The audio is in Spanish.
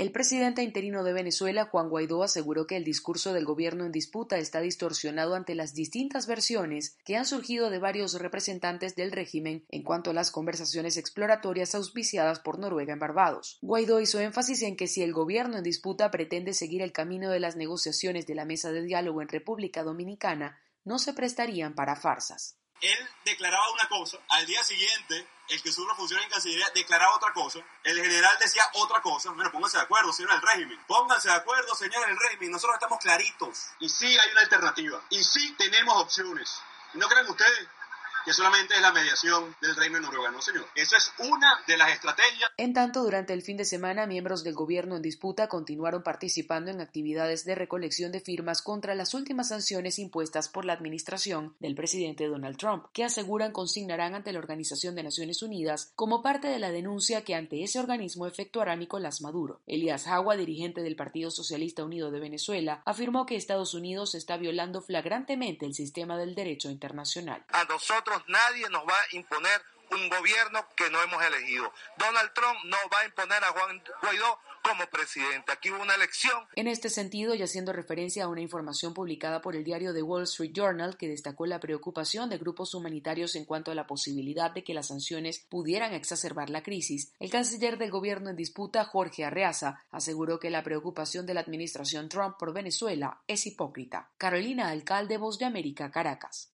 El presidente interino de Venezuela, Juan Guaidó, aseguró que el discurso del gobierno en disputa está distorsionado ante las distintas versiones que han surgido de varios representantes del régimen en cuanto a las conversaciones exploratorias auspiciadas por Noruega en Barbados. Guaidó hizo énfasis en que si el gobierno en disputa pretende seguir el camino de las negociaciones de la mesa de diálogo en República Dominicana, no se prestarían para farsas. Él declaraba una cosa, al día siguiente el que sube la función en Cancillería declaraba otra cosa, el general decía otra cosa. Bueno, pónganse de acuerdo, señores del régimen. Pónganse de acuerdo, señores del régimen. Nosotros estamos claritos. Y sí hay una alternativa. Y sí tenemos opciones. ¿No creen ustedes que solamente es la mediación del régimen noruego? No, señor. Esa es una de las estrategias. En tanto, durante el fin de semana, miembros del gobierno en disputa continuaron participando en actividades de recolección de firmas contra las últimas sanciones impuestas por la administración del presidente Donald Trump, que aseguran consignarán ante la Organización de Naciones Unidas como parte de la denuncia que ante ese organismo efectuará Nicolás Maduro. Elías Jagua, dirigente del Partido Socialista Unido de Venezuela, afirmó que Estados Unidos está violando flagrantemente el sistema del derecho internacional. A nosotros nadie nos va a imponer un gobierno que no hemos elegido. Donald Trump no va a imponer a Juan Guaidó como presidente. Aquí hubo una elección. En este sentido, y haciendo referencia a una información publicada por el diario The Wall Street Journal que destacó la preocupación de grupos humanitarios en cuanto a la posibilidad de que las sanciones pudieran exacerbar la crisis, el canciller del gobierno en disputa, Jorge Arreaza, aseguró que la preocupación de la administración Trump por Venezuela es hipócrita. Carolina Alcalde, Voz de América, Caracas.